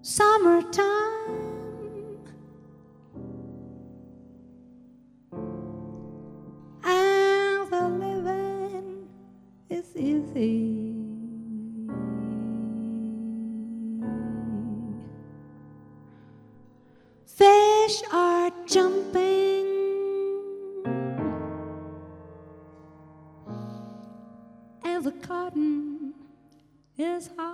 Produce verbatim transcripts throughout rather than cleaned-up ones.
Summertime and the living is easy. Fish are jumping and the cotton is high.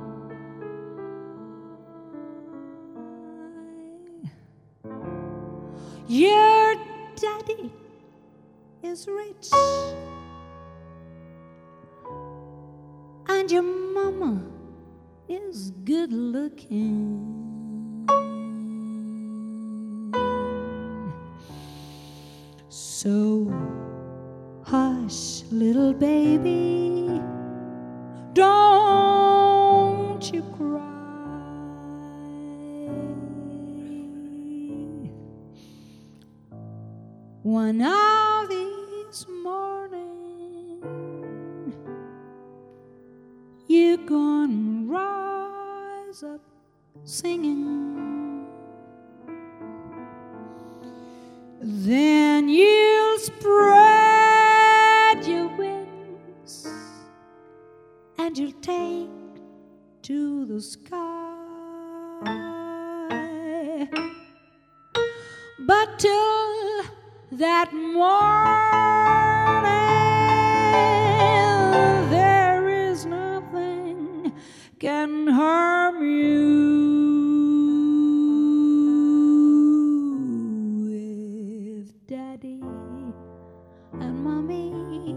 Your daddy is rich and your mama is good looking. So hush, little baby, don't you cry. One of these mornings you're gonna rise up singing. Then you'll spread your wings and you'll take to the sky. But till that morning, there is nothing can harm you. If Daddy and Mommy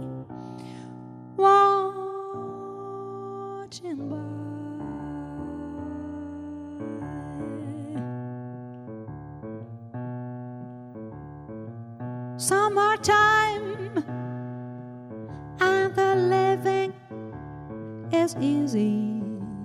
watching by. Summertime and the living is easy.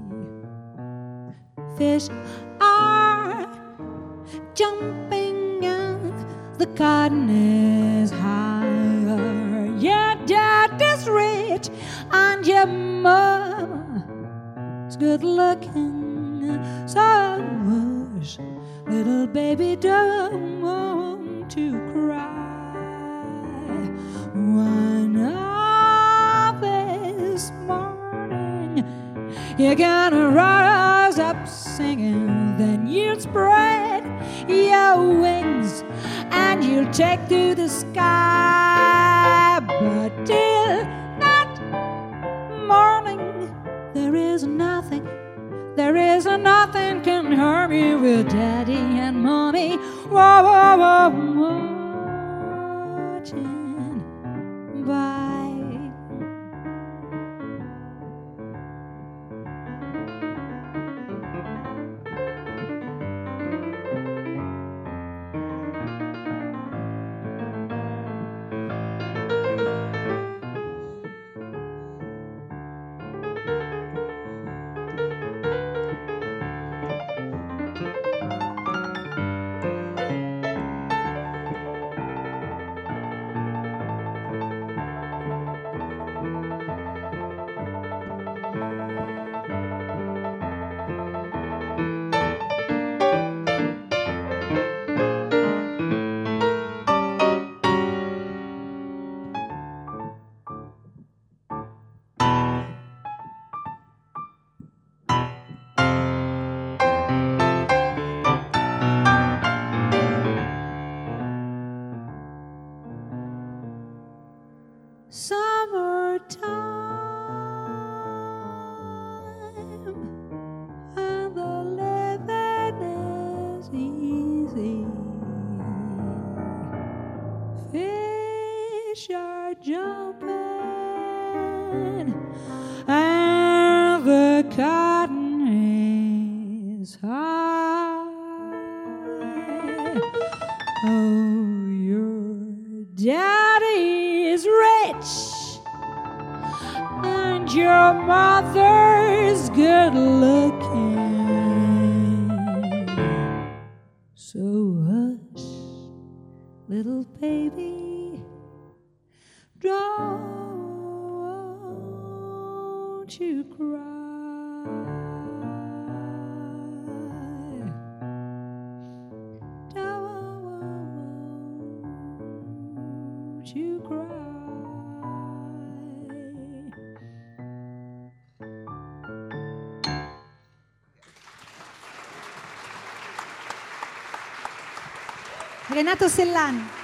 Fish are jumping and the cotton is higher. Your dad is rich and your mama is good looking. So hush, little baby, don't want to cry. One of this morning you're gonna rise up singing. Then you'll spread your wings and you'll take to the sky. But till that morning, there is nothing, there is nothing can harm you with Daddy and Mommy. Whoa, whoa, whoa, watching by. Summertime and the living is easy. Fish are jumping and the cotton is high. Oh, your daddy is rich and your mother's good looking. So hush, little baby, don't you cry. you cry. Renato Sellani.